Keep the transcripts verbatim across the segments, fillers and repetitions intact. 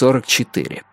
сорок четыре.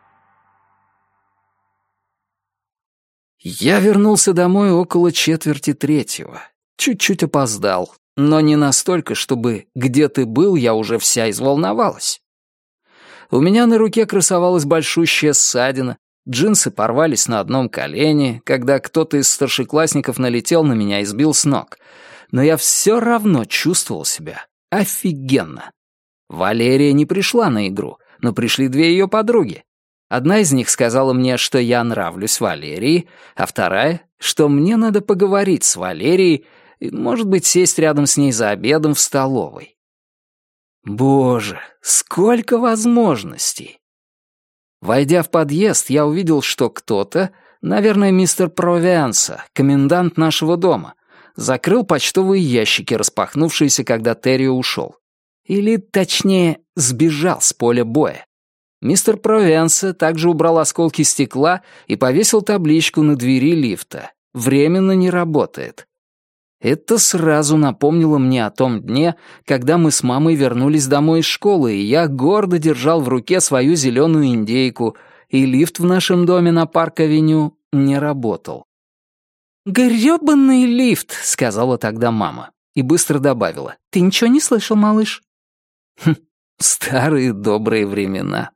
Я вернулся домой около четверти третьего. Чуть-чуть опоздал, но не настолько, чтобы «где ты был?» я уже вся изволновалась. У меня на руке красовалась большущая ссадина, джинсы порвались на одном колене, когда кто-то из старшеклассников налетел на меня и сбил с ног. Но я все равно чувствовал себя офигенно. Валерия не пришла на игру, но пришли две ее подруги. Одна из них сказала мне, что я нравлюсь Валерии, а вторая, что мне надо поговорить с Валерией и, может быть, сесть рядом с ней за обедом в столовой. Боже, сколько возможностей! Войдя в подъезд, я увидел, что кто-то, наверное, мистер Провианса, комендант нашего дома, закрыл почтовые ящики, распахнувшиеся, когда Террио ушел. Или, точнее, сбежал с поля боя. Мистер Провенса также убрал осколки стекла и повесил табличку на двери лифта. «Временно не работает». Это сразу напомнило мне о том дне, когда мы с мамой вернулись домой из школы, и я гордо держал в руке свою зеленую индейку, и лифт в нашем доме на Парк-авеню не работал. «Грёбаный лифт», — сказала тогда мама, и быстро добавила. «Ты ничего не слышал, малыш?» Хм, старые добрые времена.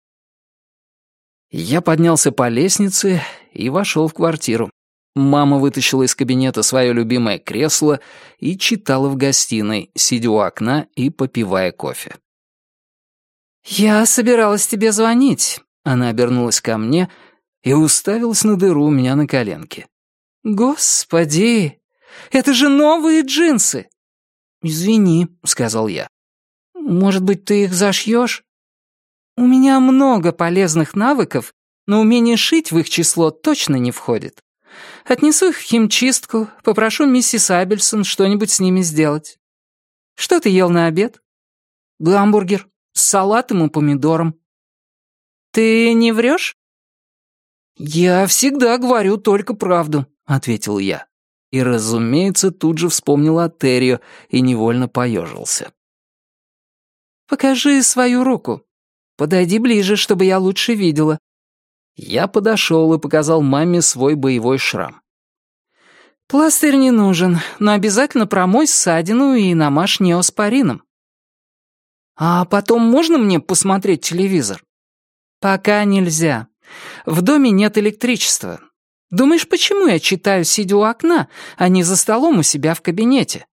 Я поднялся по лестнице и вошел в квартиру. Мама вытащила из кабинета свое любимое кресло и читала в гостиной, сидя у окна и попивая кофе. «Я собиралась тебе звонить», — она обернулась ко мне и уставилась на дыру у меня на коленке. «Господи, это же новые джинсы!» «Извини», — сказал я. «Может быть, ты их зашьешь?» «У меня много полезных навыков, но умение шить в их число точно не входит. Отнесу их в химчистку, попрошу миссис Абельсон что-нибудь с ними сделать. Что ты ел на обед?» «Гамбургер с салатом и помидором». «Ты не врешь?» «Я всегда говорю только правду», — ответил я. И, разумеется, тут же вспомнил о Террио и невольно поежился. «Покажи свою руку. Подойди ближе, чтобы я лучше видела». Я подошел и показал маме свой боевой шрам. «Пластырь не нужен, но обязательно промой ссадину и намажь неоспорином». «А потом можно мне посмотреть телевизор?» «Пока нельзя. В доме нет электричества. Думаешь, почему я читаю, сидя у окна, а не за столом у себя в кабинете?»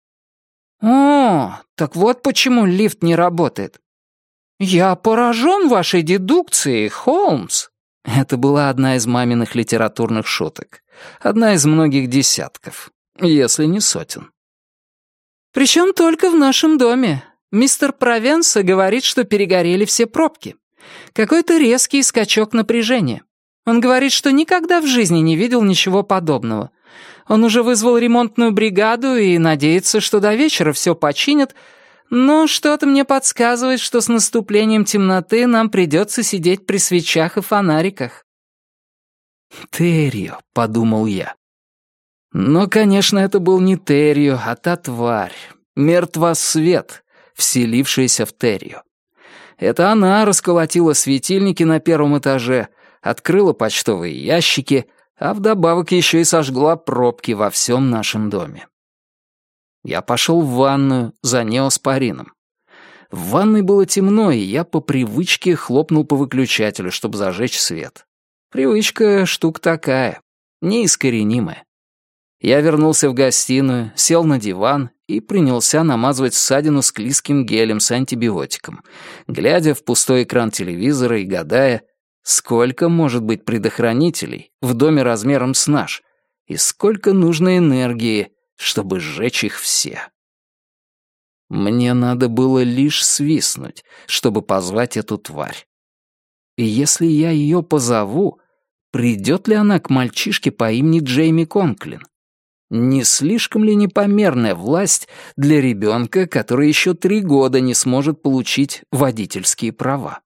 «О, так вот почему лифт не работает. Я поражен вашей дедукцией, Холмс». Это была одна из маминых литературных шуток. Одна из многих десятков, если не сотен. «Причем только в нашем доме. Мистер Провенса говорит, что перегорели все пробки. Какой-то резкий скачок напряжения. Он говорит, что никогда в жизни не видел ничего подобного. Он уже вызвал ремонтную бригаду и надеется, что до вечера все починят, но что-то мне подсказывает, что с наступлением темноты нам придется сидеть при свечах и фонариках». «Террио», — подумал я. Но, конечно, это был не Террио, а та тварь, мертвосвет, вселившаяся в Террио. Это она расколотила светильники на первом этаже, открыла почтовые ящики, а вдобавок еще и сожгла пробки во всем нашем доме. Я пошел в ванную за неоспорином. В ванной было темно, и я по привычке хлопнул по выключателю, чтобы зажечь свет. Привычка — штука такая, неискоренимая. Я вернулся в гостиную, сел на диван и принялся намазывать ссадину склизким гелем с антибиотиком, глядя в пустой экран телевизора и гадая, сколько может быть предохранителей в доме размером с наш, и сколько нужно энергии, чтобы сжечь их все. Мне надо было лишь свистнуть, чтобы позвать эту тварь. И если я ее позову, придет ли она к мальчишке по имени Джейми Конклин? Не слишком ли непомерная власть для ребенка, который еще три года не сможет получить водительские права?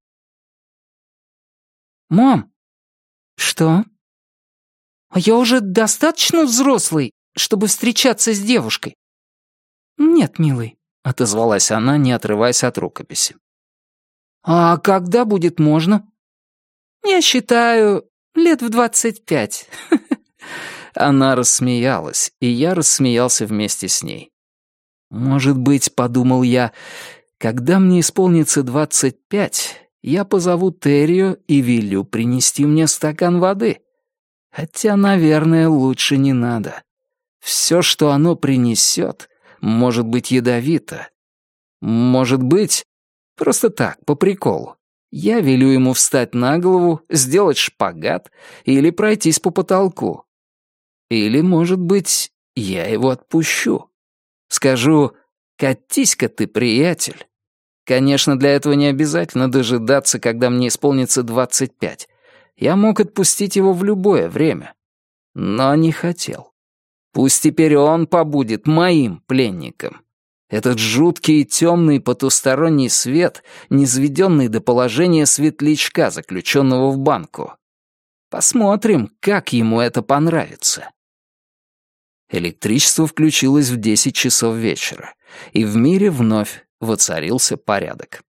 «Мам!» «Что?» «А я уже достаточно взрослый, чтобы встречаться с девушкой?» «Нет, милый», — отозвалась она, не отрываясь от рукописи. «А когда будет можно?» «Я считаю, лет в двадцать пять». Она рассмеялась, и я рассмеялся вместе с ней. «Может быть, — подумал я, — когда мне исполнится двадцать пять, я позову Террио и велю принести мне стакан воды. Хотя, наверное, лучше не надо. Все, что оно принесет, может быть ядовито. Может быть, просто так, по приколу. Я велю ему встать на голову, сделать шпагат или пройтись по потолку. Или, может быть, я его отпущу. Скажу: «Катись-ка ты, приятель». Конечно, для этого не обязательно дожидаться, когда мне исполнится двадцать пять. Я мог отпустить его в любое время. Но не хотел. Пусть теперь он побудет моим пленником. Этот жуткий и темный потусторонний свет, низведенный до положения светлячка, заключенного в банку. Посмотрим, как ему это понравится. Электричество включилось в десять часов вечера, и в мире вновь воцарился порядок.